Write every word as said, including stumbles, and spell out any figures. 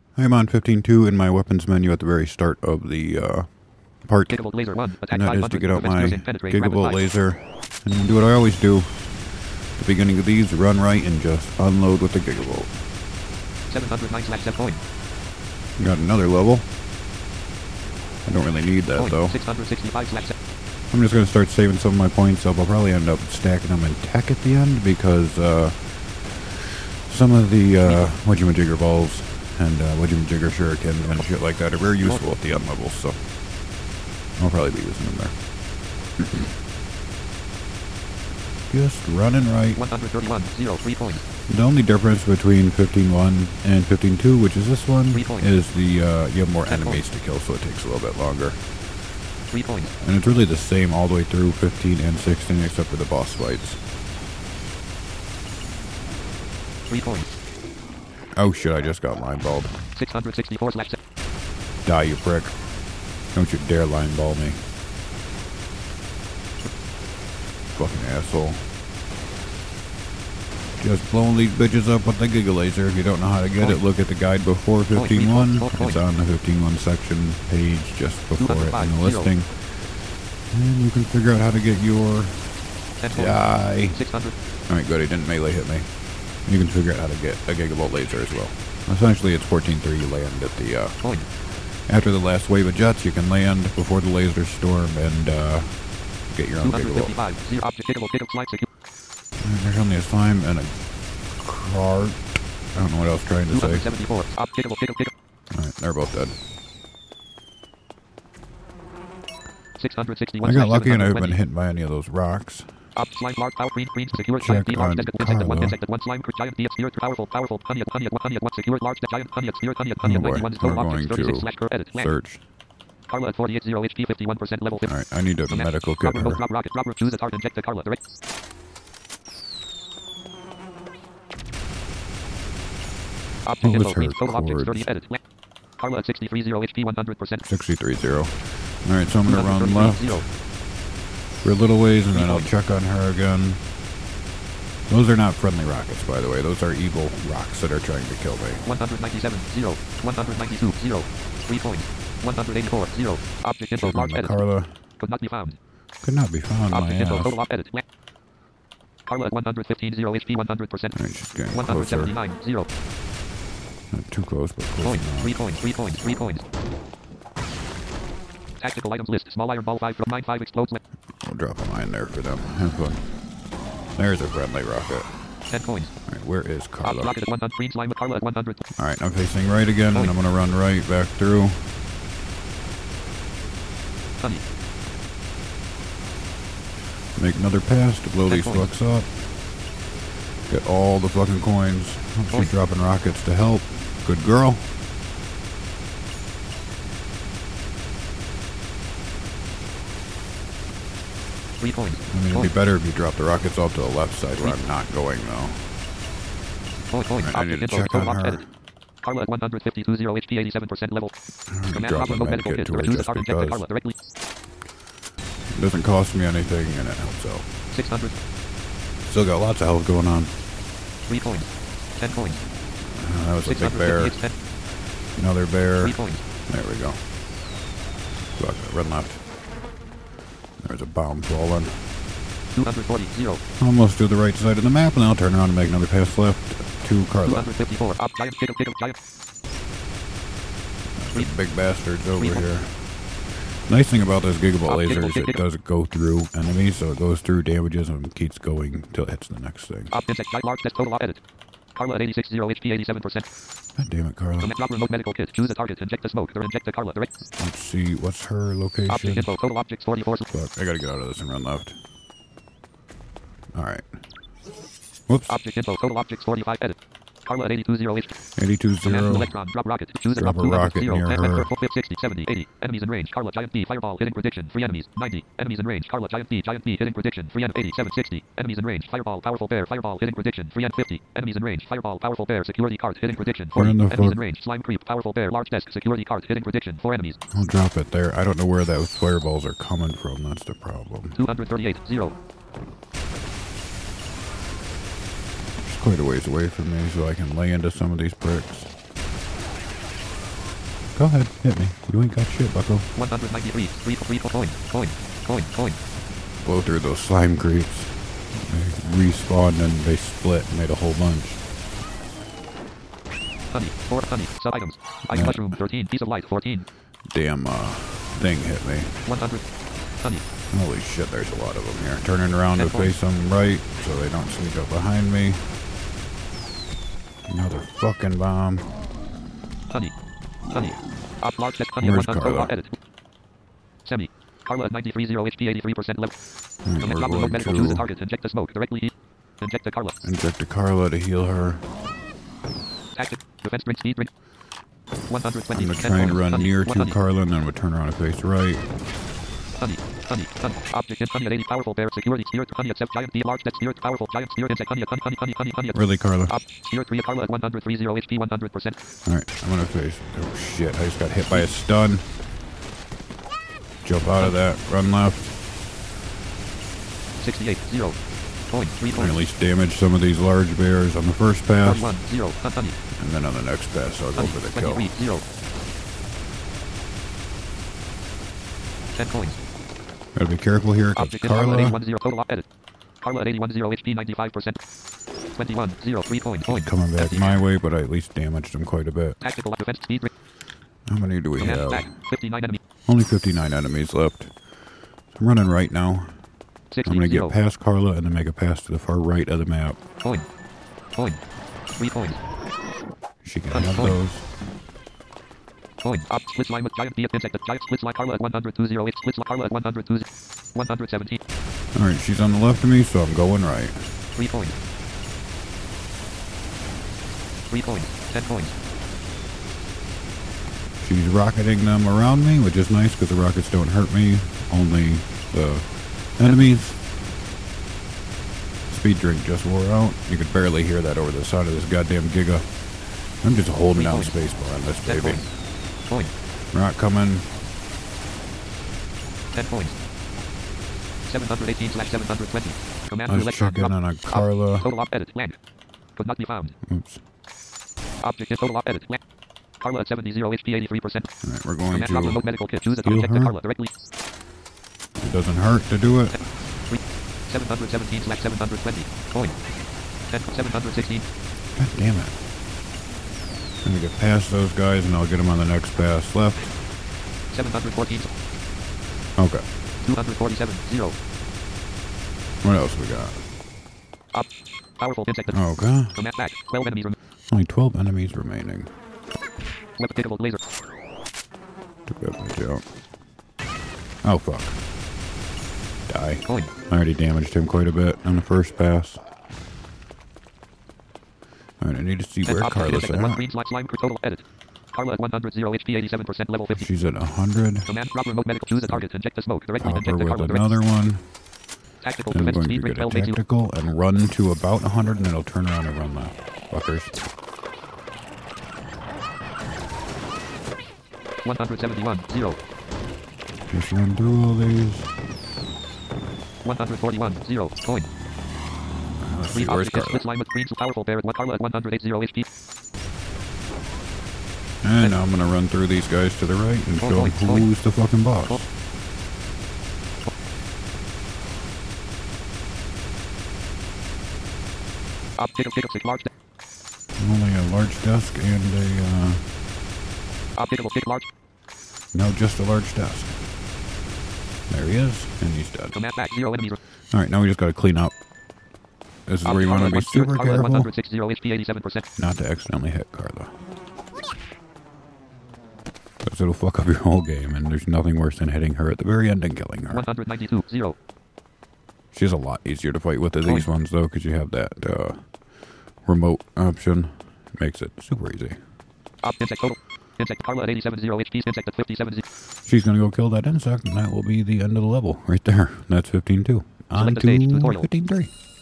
I'm on fifteen two in my weapons menu at the very start of the uh, part. Gigavolt laser one. And that is to get out my Gigavolt laser and do what I always do. At the beginning of these, run right and just unload with the Gigavolt. seven hundred nine slash coin. Got another level. I don't really need that Coin. though. six hundred sixty-five slash I'm just going to start saving some of my points up. I'll probably end up stacking them in tech at the end because uh, some of the uh, Wajimajigger balls and uh, Wajimajigger shurikens and shit like that are very useful at the end levels, so I'll probably be using them there. Just running right. one hundred thirty-one, zero, three points. The only difference between fifteen one and fifteen two, which is this one, Three points. is the uh, you have more Ten enemies points. to kill, so it takes a little bit longer. Three points. And it's really the same all the way through fifteen and sixteen, except for the boss fights. Three points. Oh shit, I just got line balled. six hundred sixty-four slash Die, you prick. Don't you dare line ball me. Fucking asshole. Just blowing these bitches up with the Giga Laser. If you don't know how to get it, look at the guide before fifteen one. It's on the fifteen one section page just before it in the listing. And you can figure out how to get your die. six hundred. Alright, good. He didn't melee hit me. You can figure out how to get a Gigavolt laser as well. Essentially, it's fourteen three. You land at the, uh, Coin. after the last wave of jets, you can land before the laser storm and, uh, get your own two hundred Gigavolt. fifty-five, zero, object, Gigavolt, Gigavolt, slide, secure. And there's only a slime and a cart. I don't know what I was trying to two say. hundred seventy-four, object, Gigavolt, Gigavolt, Gigavolt. Alright, they're both dead. six hundred sixty-one. I got lucky and I haven't been hit by any of those rocks. Up slime large power green green secured slime Check D large on insect insect one Carla. insect one slime giant D spirit powerful powerful honey honey honey one secured large giant honey spirit honey honey Oh boy, ninety-one we're total going objects thirty-six to slash per edit search. Carla at forty-eight zero H P fifty-one percent level fifty. Alright, I need a medical kit Rubber, her. drop rocket rubber choose a target inject the Carla direct. Object What was info green her total objects chords? thirty edit. Carla at sixty-three zero H P one hundred percent. sixty-three zero. Alright, so I'm gonna run thirty-three left zero. for a little ways and then I'll check on her again. Those are not friendly rockets, by the way. Those are evil rocks that are trying to kill me. one hundred ninety-seven zero. one hundred ninety-two zero. three points. one hundred eighty-four zero. Object info Check on large the edit. Carla. Could not be found. Could not be found, my Object info ass. total op edit. Carla at one hundred fifteen zero H P one hundred percent. Alright, she's getting one hundred closer. seventy-nine zero. Not too close, but close Points. enough. three points. three points. three points. Tactical items list. Small iron ball five from nine five explodes. I'll drop a mine there for them. Have fun. There's a friendly rocket. ten points. Alright, where is Op Carla? rocket at one hundred. Green slime with Carla at one hundred. Alright, I'm facing right again, and I'm gonna run right back through. Honey. Make another pass to blow Ten these points. fucks up. Get all the fucking coins. Oh, she's Points. dropping rockets to help. Good girl. three points. I mean, it'd be Points. better if you dropped the rockets off to the left side where I'm not going, though. Point, point. Alright, I need Object to info, check total on op her. edit. Carla at one hundred fifty-two zero H P eighty-seven percent level. I'm Command drop drop a remote med medical kit kit. to her Choose a just target inject the because. Carla directly. It doesn't cost me anything, and it helps out. six hundred. Still got lots of health going on. three points. ten points. Uh, that was a big bear. six hundred fifty-eight, ten. Another bear. three points. There we go. Fuck, run left. There's a bomb falling. two hundred forty zero. Almost to the right side of the map, and then I'll turn around and make another pass left to two Carla. hundred fifty-four. Op giant giga giga giant. These big bastards over Three. here. Nice thing about this Gigavolt Uh, laser Gigavolt, is it Gigavolt. doesn't go through enemies, so it goes through, damages, and keeps going till it hits the next thing. Op insect giant large test total op edit. Carla at eighty-six zero H P eighty-seven percent. God damn it, Carla. Command drop remote medical kit. Choose a target. Inject the smoke. Or inject the Carla direct. Let's see, what's her location? Object info. Total objects forty-four. Fuck, I gotta get out of this and run left. Alright. Whoops. Object info. Total objects forty-five edit. Carla at eighty-two zero H P. eighty-two Command zero. electron. Drop rocket. Choose a Drop drop a two hundred, rocket zero, near ten, her. four, sixty, seventy, eighty. Enemies in range. Carla giant B. Fireball. Hitting prediction. Free enemies. ninety. Enemies in range. Carla giant B. Giant B. Hitting prediction. Free en- eighty-seven, sixty. Enemies in range. Fireball. Powerful bear. Fireball. Hitting prediction. Free en- fifty. Enemies in range. Fireball. Powerful bear. Security card. Hitting prediction. Where forty. in the Enemies fuck? in range. Slime creep. Powerful bear. Large desk. Security card. Hitting prediction. Four enemies. I'll drop it there. I don't know where those fireballs are coming from. That's the problem. two hundred thirty-eight zero. It's quite a ways away from me, so I can lay into some of these bricks. Go ahead, hit me. You ain't got shit, bucko. one hundred ninety-three. Three, three, coin, coin, coin, coin. Blow through those slime creeps. They respawned and they split and made a whole bunch. Honey, four honey, sub items. Ice Yeah. mushroom, thirteen. Piece of light, fourteen. Damn, uh, thing hit me. one hundred. Honey. Holy shit, there's a lot of them here. Turning around to Ten points. face them right so they don't sneak up behind me. Another fucking bomb. Honey. Honey. Up large text honey. Where's one hundred. Carla? Oh, edit. Semi. Carla at ninety-three, zero H P, eighty-three percent level. Alright, Command we're drop remote going medical. Choose the to target. Inject the smoke. Directly heat. Inject the Carla. inject the Carla to heal her. Tactic. Defense drink speed drink. one hundred twenty. I'm gonna ten try and points. run Honey. near One to honey. Carla and then we'll turn around and face right. Honey. Honey. Honey. Object in honey at eighty. Powerful bear. Security. Spirit. Honey accept giant. D large. That spirit. Powerful giant. Spirit. Insect. Honey. Honey. Honey. Honey. Honey. Honey. Really, Carla? Up. Spirit three. Carla at one hundred three. zero H P. one hundred percent. Alright, I'm gonna face. Oh shit, I just got hit by a stun. Jump out of that. Run left. sixty-eight. zero. Coin. three And coins. at least damage some of these large bears on the first pass. forty-one. zero. Honey. And then on the next pass, I'll go Honey. for the kill. twenty-three. zero. ten coins. Gotta be careful here, because Object in Carla at Carla eighty-one. zero. Total edit. Carla at eighty-one. zero H P. ninety-five percent. twenty-one. zero. three coin. Coin. coming back Empty. my way, but I at least damaged him quite a bit. Tactical defense speed drink. How many do we Command have? back. fifty-nine enemy. Only fifty-nine enemies left. So I'm running right now. sixty. I'm gonna zero. get past Carla and then make a pass to the far right of the map. Coin. Coin. three coins. She can Coin. have Coin. those. Coin. Up. Split slime with giant Fiat insect. Giant split slime Carla at one hundred two. zero H. Split slime Carla at one hundred two. one hundred seventeen. Alright, she's on the left of me, so I'm going right. three coins. three coins. ten coins. She's rocketing them around me, which is nice because the rockets don't hurt me, only the enemies. Speed drink just wore out. You could barely hear that over the side of this goddamn Giga. I'm just holding down spacebar on this ten baby. coins. Coin. Rock coming. ten coins. seven hundred eighteen slash seven hundred twenty. Command to Let's electron check in drop. on a Op. Carla. Total op edit. Blank. Could not be found. Oops. Object in total op edit. Blank. Carla at seventy. zero H P. eighty-three percent. Alright, we're going Command drop remote to... medical kit. Choose it to heal inject the her. Carla directly. It doesn't hurt to do it. three. seven hundred seventeen slash seven hundred twenty. Coin. ten. seven hundred sixteen. God damn it. I'm gonna get past those guys and I'll get them on the next pass. Left. seven hundred fourteen. Okay. two hundred forty-seven. zero. What else we got? Up. Powerful insect. Okay. Command back. twelve enemies rem- Only twelve enemies remaining. Replicable laser. Took that much out. Oh, fuck. Die. Coin. I already damaged him quite a bit on the first pass. Alright, I need to see ten. where Object Carla's insect at one at. green slime slime total edit. Carla at one hundred. zero H P. eighty-seven percent level fifty. She's at one hundred. Command drop remote medical. Choose the target. Inject the smoke directly. Pop her Inject the with Carla directly. another one. Tactical Then we're defense going to speed drink. get a twelve eighty-two. tactical and run to about one hundred and it'll turn around and run left. Fuckers. one hundred seventy-one. zero. Just run through all these. one hundred forty-one. zero. Coin. Let's Three see, where's object is Carla? split slime with green powerful bear at one Carla at one hundred eight. zero H P. And now I'm gonna run through these guys to the right and Coin, show coin, them coin. who's the fucking boss. Coin. Object of six large. Only a large desk and a, uh, Object of six large. no, just a large desk. There he is, and he's dead. Command back. Zero enemies. Alright, now we just gotta clean up. This is where you want to be super Carla at one careful hundred six. zero H P. eighty-seven percent. not to accidentally hit Carla. Because it'll fuck up your whole game, and there's nothing worse than hitting her at the very end and killing her. one hundred ninety-two. zero. She's a lot easier to fight with than these ones, though, because you have that uh, remote option. Makes it super easy. Op insect total. Insect Carla at eighty-seven. zero H P. Insect at fifty-seven. zero. She's going to go kill that insect, and that will be the end of the level right there. That's fifteen two. On Select the stage to tutorial. fifteen three.